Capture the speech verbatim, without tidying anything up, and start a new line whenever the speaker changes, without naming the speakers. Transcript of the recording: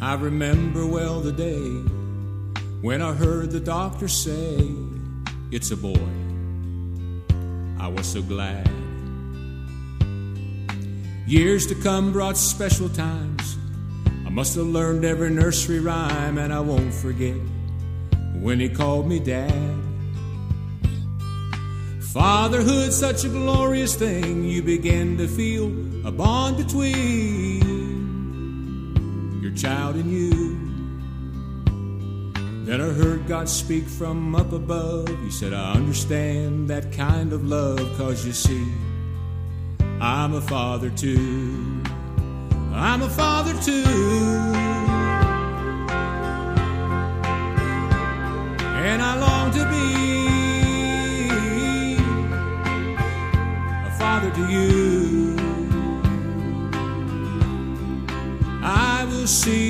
I remember well the day when I heard the doctor say, it's a boy. I was so glad. Years to come brought special times. I must have learned every nursery rhyme, and I won't forget when he called me Dad. Fatherhood's such a glorious thing. You begin to feel a bond between your child and you. Then I heard God speak from up above. He said, I understand that kind of love, 'cause you see, I'm a father too. I'm a father too. And I long to be a father to you. I will see